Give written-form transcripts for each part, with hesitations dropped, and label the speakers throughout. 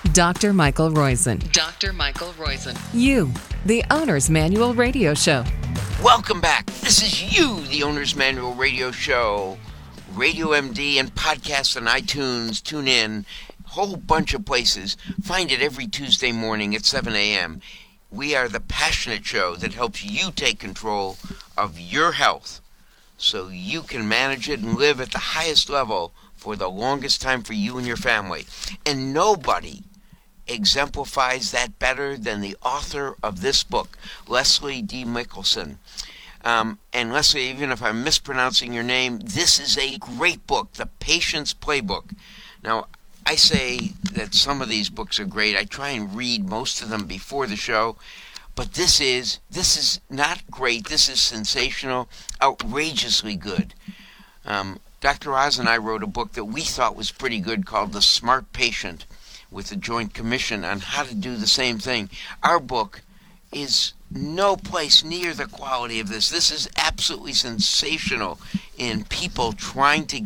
Speaker 1: Dr. Michael Roizen.
Speaker 2: Dr. Michael Roizen.
Speaker 1: You, the Owner's Manual Radio Show.
Speaker 3: Welcome back. This is You, the Owner's Manual Radio Show. Radio MD and podcasts on iTunes. Tune in. Whole bunch of places. Find it every Tuesday morning at 7 a.m. We are the passionate show that helps you take control of your health so you can manage it and live at the highest level for the longest time for you and your family. And nobody exemplifies that better than the author of this book, Leslie D. Michelson. And Leslie, even if I'm mispronouncing your name, this is a great book, The Patient's Playbook. Now, I say that some of these books are great. I try and read most of them before the show. But this is not great. This is sensational, outrageously good. Dr. Oz and I wrote a book that we thought was pretty good called The Smart Patient with the Joint Commission on how to do the same thing. Our book is no place near the quality of this. This is absolutely sensational in people trying to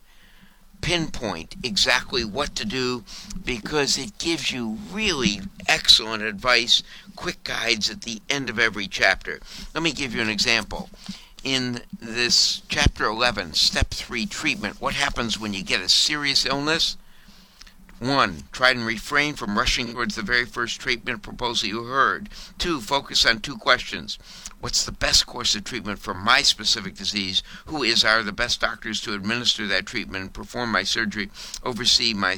Speaker 3: pinpoint exactly what to do, because it gives you really excellent advice, quick guides at the end of every chapter. Let me give you an example. In this chapter 11, step 3, treatment, what happens when you get a serious illness? 1, try and refrain from rushing towards the very first treatment proposal you heard. 2, focus on 2 questions. What's the best course of treatment for my specific disease? Who are the best doctors to administer that treatment, perform my surgery, oversee my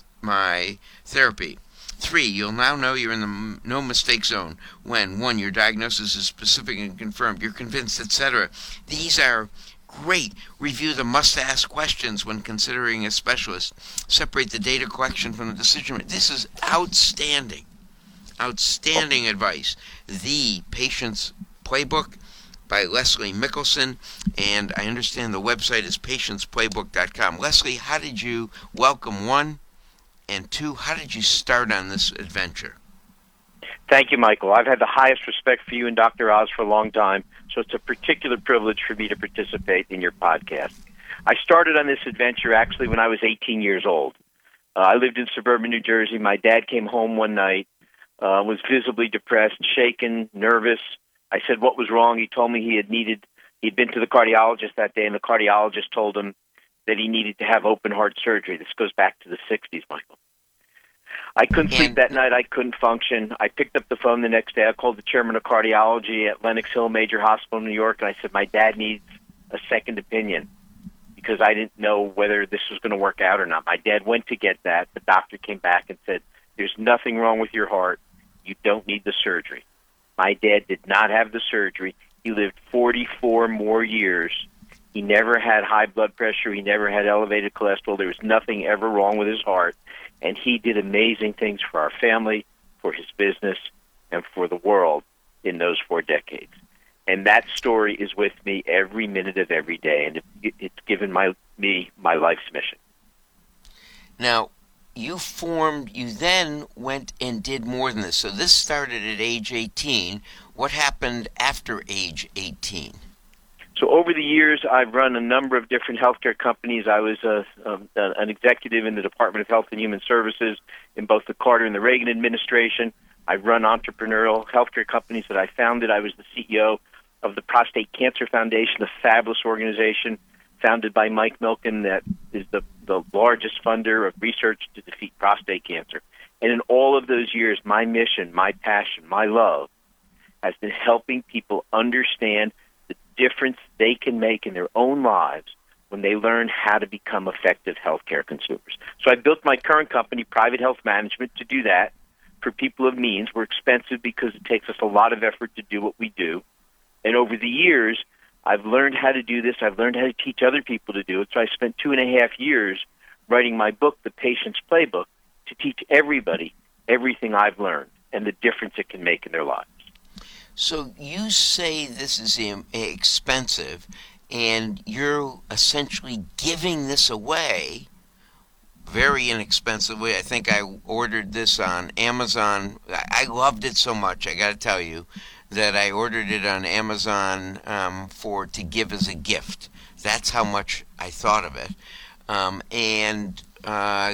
Speaker 3: therapy? 3, you'll now know you're in the no-mistake zone when, 1, your diagnosis is specific and confirmed, you're convinced, etc. These are great. Review the must-ask questions when considering a specialist. Separate the data collection from the decision. This is outstanding. Outstanding advice. The Patient's Playbook by Leslie Michelson, and I understand the website is patientsplaybook.com. Leslie, how did you welcome 1, and 2, how did you start on this adventure?
Speaker 4: Thank you, Michael. I've had the highest respect for you and Dr. Oz for a long time, so it's a particular privilege for me to participate in your podcast. I started on this adventure actually when I was 18 years old. I lived in suburban New Jersey. My dad came home one night, was visibly depressed, shaken, nervous. I said what was wrong. He told me he'd been to the cardiologist that day, and the cardiologist told him that he needed to have open heart surgery. This goes back to the 60s, Michael. I couldn't sleep that night. I couldn't function. I picked up the phone the next day. I called the chairman of cardiology at Lenox Hill Major Hospital in New York, and I said, my dad needs a second opinion because I didn't know whether this was going to work out or not. My dad went to get that. The doctor came back and said, there's nothing wrong with your heart. You don't need the surgery. My dad did not have the surgery. He lived 44 more years. He never had high blood pressure. He never had elevated cholesterol. There was nothing ever wrong with his heart. And he did amazing things for our family, for his business, and for the world in those 4 decades. And that story is with me every minute of every day, and it's given me my life's mission.
Speaker 3: Now, you then went and did more than this. So this started at age 18. What happened after age 18?
Speaker 4: So over the years, I've run a number of different healthcare companies. I was an executive in the Department of Health and Human Services in both the Carter and the Reagan administration. I've run entrepreneurial healthcare companies that I founded. I was the CEO of the Prostate Cancer Foundation, a fabulous organization founded by Mike Milken that is the largest funder of research to defeat prostate cancer. And in all of those years, my mission, my passion, my love has been helping people understand the difference they can make in their own lives when they learn how to become effective healthcare consumers. So I built my current company, Private Health Management, to do that for people of means. We're expensive because it takes us a lot of effort to do what we do. And over the years, I've learned how to do this. I've learned how to teach other people to do it. So I spent 2.5 years writing my book, The Patient's Playbook, to teach everybody everything I've learned and the difference it can make in their lives.
Speaker 3: So you say this is expensive, and you're essentially giving this away very inexpensively. I think I ordered this on Amazon. I loved it so much, I got to tell you, that I ordered it on Amazon to give as a gift. That's how much I thought of it.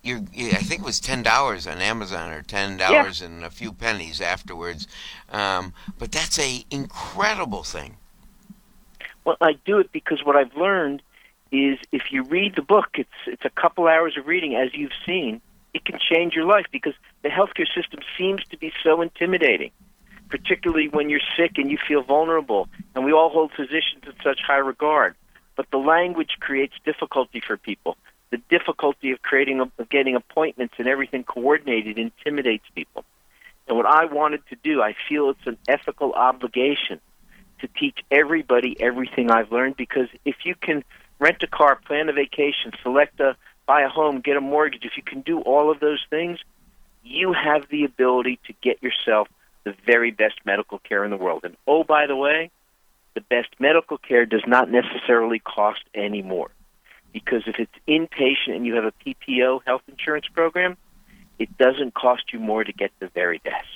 Speaker 3: I think it was $10 on Amazon or $10 and a few pennies afterwards. But that's a incredible thing.
Speaker 4: Well, I do it because what I've learned is if you read the book, it's a couple hours of reading, as you've seen, it can change your life because the healthcare system seems to be so intimidating, particularly when you're sick and you feel vulnerable. And we all hold physicians in such high regard. But the language creates difficulty for people. The difficulty of getting appointments and everything coordinated intimidates people. And what I wanted to do, I feel it's an ethical obligation to teach everybody everything I've learned, because if you can rent a car, plan a vacation, buy a home, get a mortgage, if you can do all of those things, you have the ability to get yourself the very best medical care in the world. And oh, by the way, the best medical care does not necessarily cost any more. Because if it's inpatient and you have a PPO health insurance program, it doesn't cost you more to get the very best.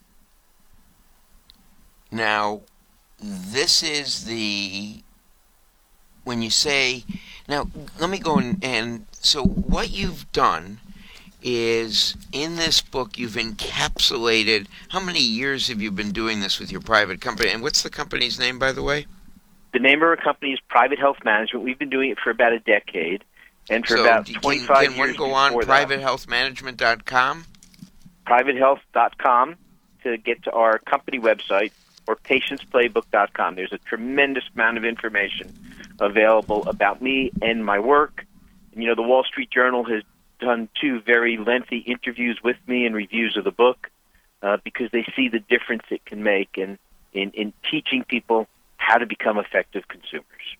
Speaker 3: Now, this is when you say, now let me go and so what you've done is in this book you've encapsulated, how many years have you been doing this with your private company? And what's the company's name, by the way?
Speaker 4: The name of our company is Private Health Management. We've been doing it for about a decade. And for about 25 years.
Speaker 3: Can one go on privatehealthmanagement.com?
Speaker 4: Privatehealth.com to get to our company website, or patientsplaybook.com. There's a tremendous amount of information available about me and my work. And, the Wall Street Journal has done 2 very lengthy interviews with me and reviews of the book because they see the difference it can make in teaching people how to become effective consumers.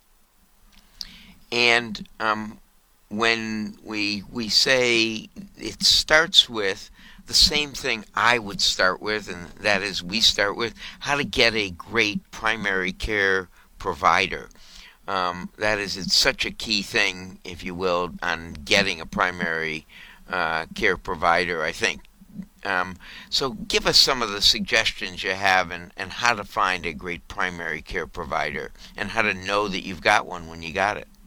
Speaker 3: And when we say it starts with the same thing I would start with, and that is we start with how to get a great primary care provider. That is, it's such a key thing, if you will, on getting a primary care provider, I think. So give us some of the suggestions you have and how to find a great primary care provider and how to know that you've got one when you got it.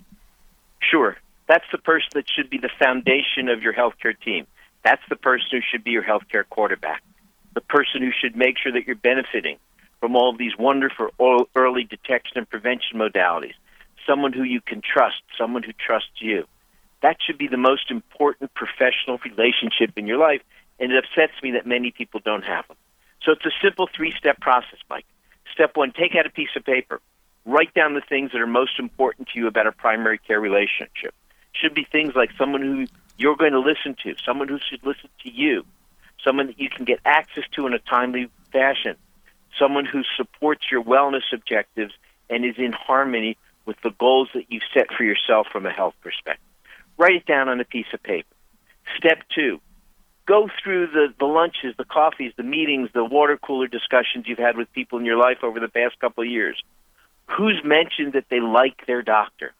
Speaker 4: Sure. That's the person that should be the foundation of your healthcare team. That's the person who should be your healthcare quarterback. The person who should make sure that you're benefiting from all of these wonderful early detection and prevention modalities. Someone who you can trust, someone who trusts you. That should be the most important professional relationship in your life, and it upsets me that many people don't have them. So it's a simple 3-step process, Mike. Step 1, take out a piece of paper. Write down the things that are most important to you about a primary care relationship. Should be things like someone who you're going to listen to, someone who should listen to you, someone that you can get access to in a timely fashion, someone who supports your wellness objectives and is in harmony with the goals that you've set for yourself from a health perspective. Write it down on a piece of paper. Step 2, go through the lunches, the coffees, the meetings, the water cooler discussions you've had with people in your life over the past couple of years. Who's mentioned that they like their doctor?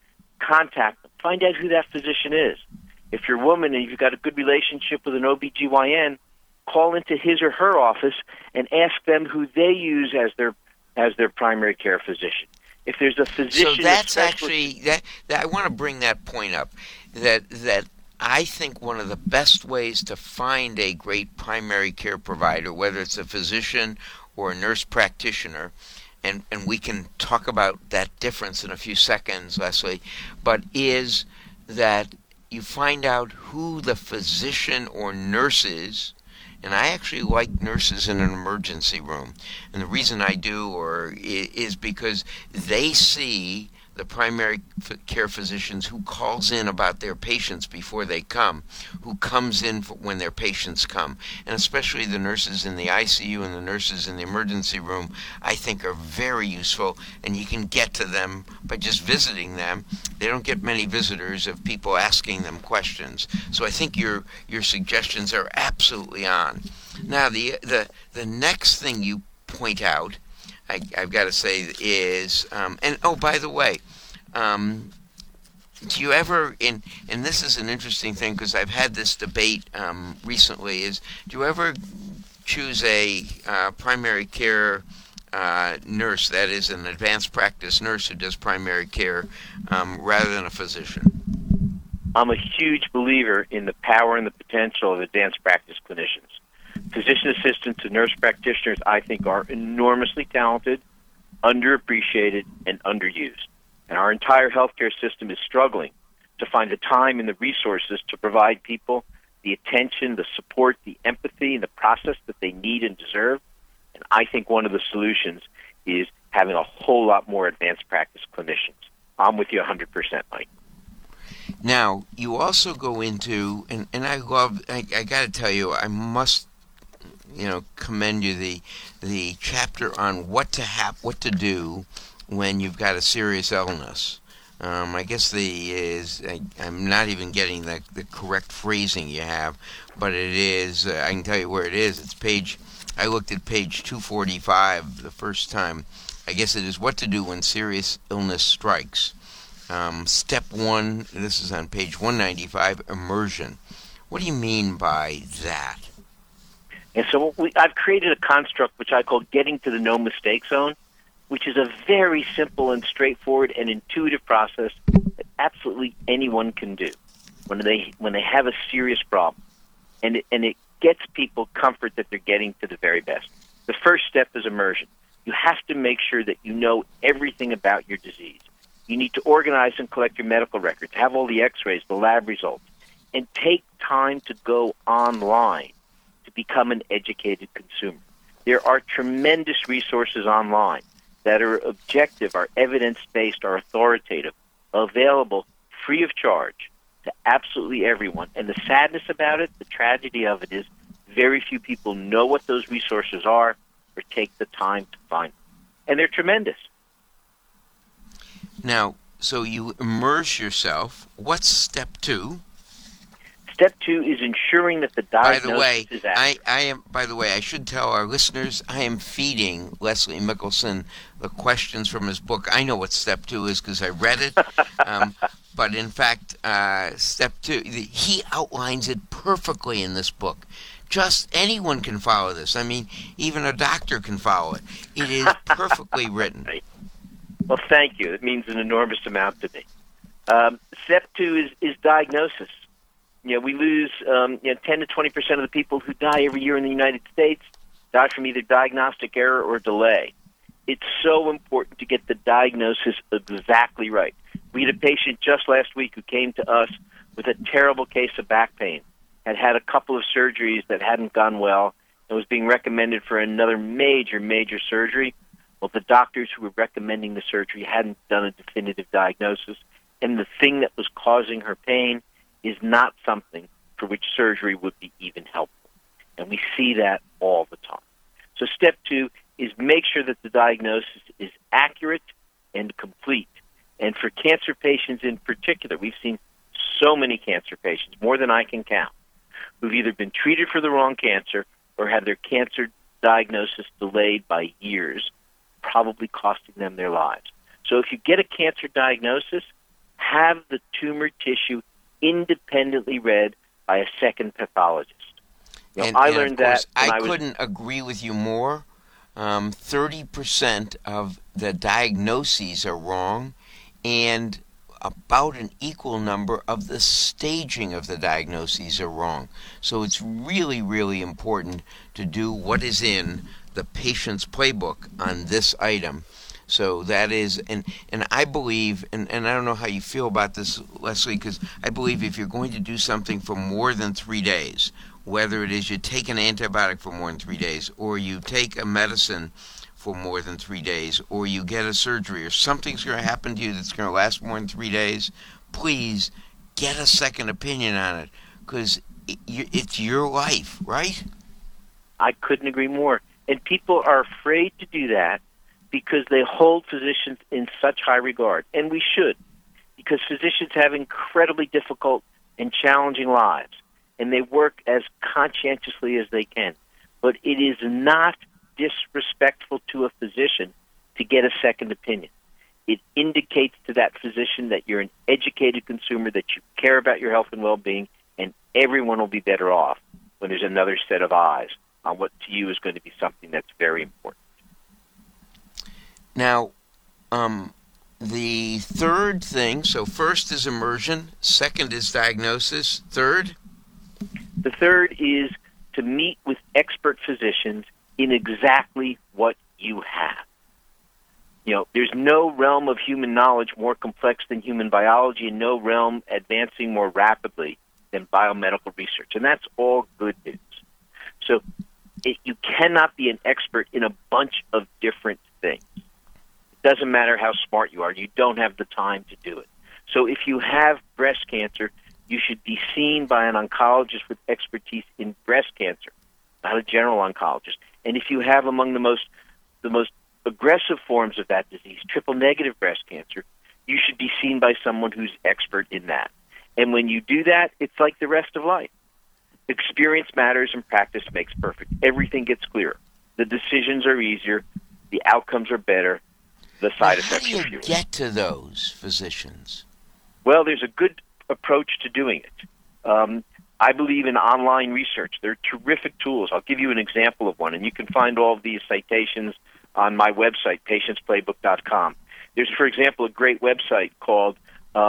Speaker 4: Contact them. Find out who that physician is. If you're a woman and you've got a good relationship with an OBGYN, call into his or her office and ask them who they use as their primary care physician. If there's a physician...
Speaker 3: So that's actually... that I want to bring that point up, that I think one of the best ways to find a great primary care provider, whether it's a physician or a nurse practitioner, and we can talk about that difference in a few seconds, Leslie, but is that you find out who the physician or nurse is. And I actually like nurses in an emergency room. And the reason I do is because they see the primary care physicians who calls in about their patients before they come, who comes in when their patients come. And especially the nurses in the ICU and the nurses in the emergency room, I think are very useful. And you can get to them by just visiting them. They don't get many visitors of people asking them questions. So I think your suggestions are absolutely on. Now, the next thing you point out, I've got to say, is, and oh, by the way, do you ever, and this is an interesting thing because I've had this debate recently, is do you ever choose a primary care nurse, that is an advanced practice nurse who does primary care, rather than a physician?
Speaker 4: I'm a huge believer in the power and the potential of advanced practice clinicians. Physician assistants and nurse practitioners, I think, are enormously talented, underappreciated, and underused. And our entire healthcare system is struggling to find the time and the resources to provide people the attention, the support, the empathy, and the process that they need and deserve. And I think one of the solutions is having a whole lot more advanced practice clinicians. I'm with you 100%, Mike.
Speaker 3: Now, you also go into, and I got to tell you, I must, commend you the chapter on what to do when you've got a serious illness. I guess I'm not even getting the correct phrasing you have, but it is, I can tell you where it is. I looked at page 245 the first time. I guess it is what to do when serious illness strikes. Step 1, this is on page 195, immersion. What do you mean by that?
Speaker 4: And so I've created a construct which I call getting to the no mistake zone, which is a very simple and straightforward and intuitive process that absolutely anyone can do when they have a serious problem. And it gets people comfort that they're getting to the very best. The first step is immersion. You have to make sure that you know everything about your disease. You need to organize and collect your medical records, have all the x-rays, the lab results, and take time to go online to become an educated consumer. There are tremendous resources online that are objective, are evidence-based, are authoritative, available free of charge to absolutely everyone. And the sadness about it, the tragedy of it is very few people know what those resources are or take the time to find them. And they're tremendous.
Speaker 3: Now, so you immerse yourself. What's step 2?
Speaker 4: Step 2 is ensuring that the diagnosis is accurate.
Speaker 3: By the way, I should tell our listeners, I am feeding Leslie Mickelson the questions from his book. I know what step 2 is because I read it. But in fact, step 2, he outlines it perfectly in this book. Just anyone can follow this. I mean, even a doctor can follow it. It is perfectly written.
Speaker 4: Well, thank you. It means an enormous amount to me. Step 2 is diagnosis. We lose 10 to 20% of the people who die every year in the United States die from either diagnostic error or delay. It's so important to get the diagnosis exactly right. We had a patient just last week who came to us with a terrible case of back pain, had a couple of surgeries that hadn't gone well, and was being recommended for another major surgery. Well, the doctors who were recommending the surgery hadn't done a definitive diagnosis, and the thing that was causing her pain is not something for which surgery would be even helpful. And we see that all the time. So step 2 is make sure that the diagnosis is accurate and complete. And for cancer patients in particular, we've seen so many cancer patients, more than I can count, who've either been treated for the wrong cancer or had their cancer diagnosis delayed by years, probably costing them their lives. So if you get a cancer diagnosis, have the tumor tissue independently read by a second pathologist. I learned that
Speaker 3: I couldn't agree with you more. 30% of the diagnoses are wrong, and about an equal number of the staging of the diagnoses are wrong. So it's really, really important to do what is in the patient's playbook on this item. So that is, and I believe, and I don't know how you feel about this, Leslie, because I believe if you're going to do something for more than 3 days, whether it is you take an antibiotic for more than 3 days, or you take a medicine for more than 3 days, or you get a surgery, or something's going to happen to you that's going to last more than 3 days, please get a second opinion on it, because it's your life, right?
Speaker 4: I couldn't agree more. And people are afraid to do that because they hold physicians in such high regard. And we should, because physicians have incredibly difficult and challenging lives, and they work as conscientiously as they can. But it is not disrespectful to a physician to get a second opinion. It indicates to that physician that you're an educated consumer, that you care about your health and well-being, and everyone will be better off when there's another set of eyes on what to you is going to be something that's very important.
Speaker 3: Now, the third thing, so first is immersion, second is diagnosis, third?
Speaker 4: The third is to meet with expert physicians in exactly what you have. There's no realm of human knowledge more complex than human biology, and no realm advancing more rapidly than biomedical research. And that's all good news. So you cannot be an expert in a bunch of different things. It doesn't matter how smart you are. You don't have the time to do it. So if you have breast cancer, you should be seen by an oncologist with expertise in breast cancer, not a general oncologist. And if you have among the most aggressive forms of that disease, triple-negative breast cancer, you should be seen by someone who's expert in that. And when you do that, it's like the rest of life. Experience matters and practice makes perfect. Everything gets clearer. The decisions are easier. The outcomes are better. The side effects are fewer.
Speaker 3: How do you get to those physicians?
Speaker 4: Well, there's a good approach to doing it. I believe in online research. They're terrific tools. I'll give you an example of one, and you can find all of these citations on my website, patientsplaybook.com. There's, for example, a great website called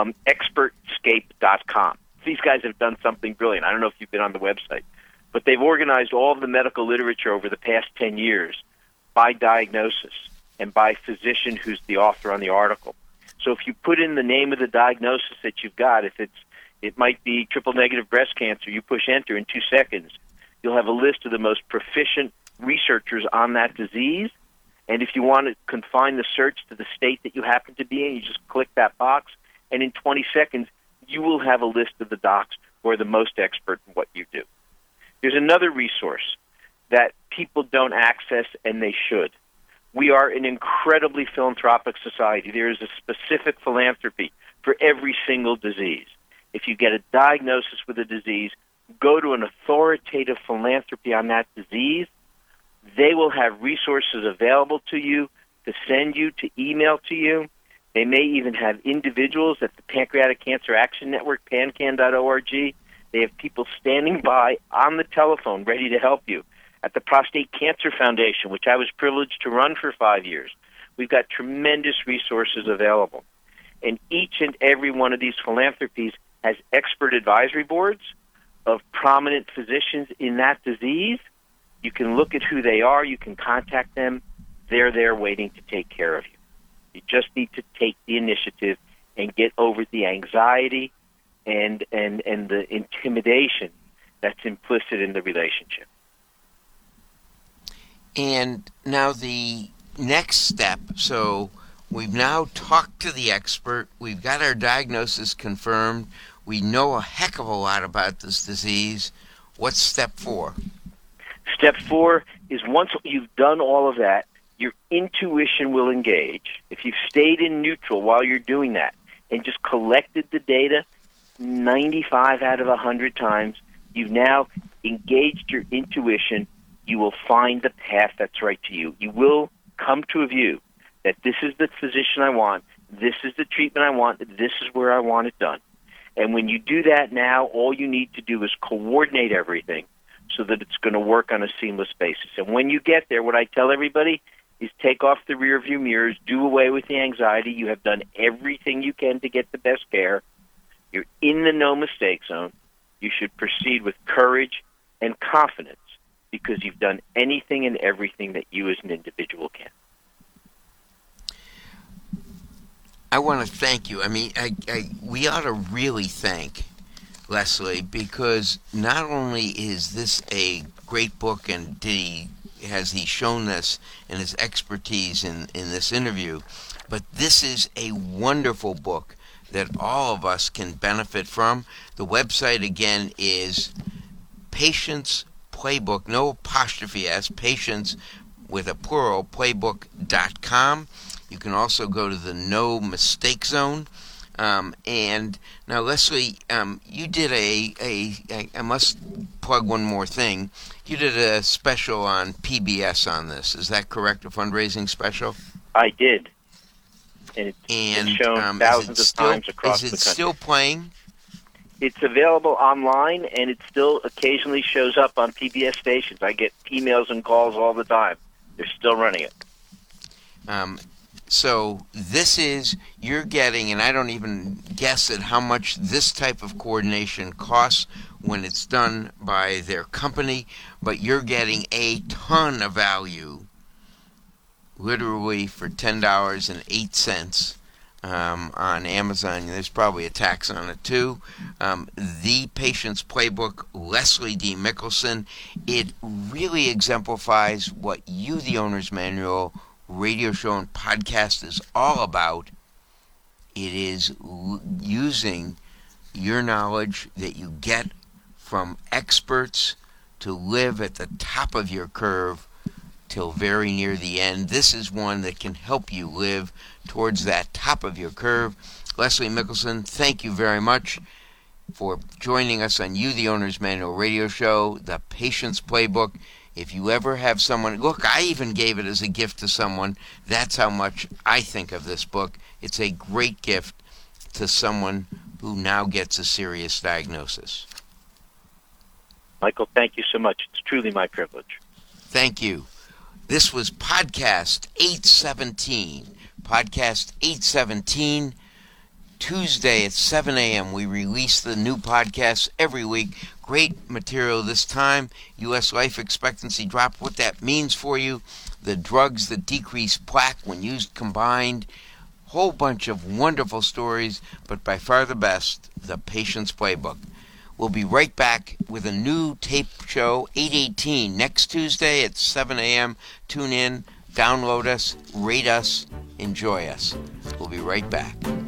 Speaker 4: expertscape.com. These guys have done something brilliant. I don't know if you've been on the website, but they've organized all of the medical literature over the past 10 years by diagnosis and by physician who's the author on the article. So if you put in the name of the diagnosis that you've got, it might be triple-negative breast cancer, you push enter in 2 seconds, you'll have a list of the most proficient researchers on that disease. And if you want to confine the search to the state that you happen to be in, you just click that box, and in 20 seconds, you will have a list of the docs who are the most expert in what you do. There's another resource that people don't access, and they should. We are an incredibly philanthropic society. There is a specific philanthropy for every single disease. If you get a diagnosis with a disease, go to an authoritative philanthropy on that disease. They will have resources available to you, to send you, to email to you. They may even have individuals at the Pancreatic Cancer Action Network, pancan.org. They have people standing by on the telephone ready to help you. At the Prostate Cancer Foundation, which I was privileged to run for 5 years, we've got tremendous resources available. And each and every one of these philanthropies has expert advisory boards of prominent physicians in that disease. You can look at who they are. You can contact them. They're there waiting to take care of you. You just need to take the initiative and get over the anxiety and the intimidation that's implicit in the relationship.
Speaker 3: And now the next step, so we've now talked to the expert. We've got our diagnosis confirmed. We know a heck of a lot about this disease. What's step 4?
Speaker 4: Step 4 is once you've done all of that, your intuition will engage. If you've stayed in neutral while you're doing that and just collected the data 95 out of 100 times, you've now engaged your intuition. You will find the path that's right to you. You will come to a view that this is the physician I want, this is the treatment I want, this is where I want it done. And when you do that now, all you need to do is coordinate everything so that it's going to work on a seamless basis. And when you get there, what I tell everybody is take off the rearview mirrors, do away with the anxiety. You have done everything you can to get the best care. You're in the no-mistake zone. You should proceed with courage and confidence because you've done anything and everything that you as an individual can.
Speaker 3: I want to thank you. I mean, we ought to really thank Leslie, because not only is this a great book and has he shown this in his expertise in this interview, but this is a wonderful book that all of us can benefit from. The website, again, is Patients Playbook, no apostrophe S, Patients with a plural, playbook.com. You can also go to the No Mistake Zone. And now, Leslie, you did I must plug one more thing. You did a special on PBS on this. Is that correct, a fundraising special?
Speaker 4: I did. And it's shown thousands of times across the country.
Speaker 3: Is it still playing?
Speaker 4: It's available online, and it still occasionally shows up on PBS stations. I get emails and calls all the time. They're still running it.
Speaker 3: So you're getting, and I don't even guess at how much this type of coordination costs when it's done by their company, but you're getting a ton of value, literally for $10.08 on Amazon. There's probably a tax on it too. The Patient's Playbook, Leslie D. Mickelson. It really exemplifies what You, the Owner's Manual radio show and podcast is all about. It is using your knowledge that you get from experts to live at the top of your curve till very near the end. This is one that can help you live towards that top of your curve. Leslie Mickelson, thank you very much for joining us on You, the Owner's Manual radio show, The Patient's Playbook. If you ever have someone, look, I even gave it as a gift to someone. That's how much I think of this book. It's a great gift to someone who now gets a serious diagnosis.
Speaker 4: Michael, thank you so much. It's truly my privilege.
Speaker 3: Thank you. This was Podcast 817. Podcast 817. Tuesday at 7 a.m. We release the new podcast every week. Great material this time. U.S. life expectancy drop, what that means for you, the drugs that decrease plaque when used combined, whole bunch of wonderful stories, but by far the best, The Patient's Playbook. We'll be right back with a new tape show, 818, next Tuesday at 7 a.m. Tune in, download us, rate us, enjoy us. We'll be right back.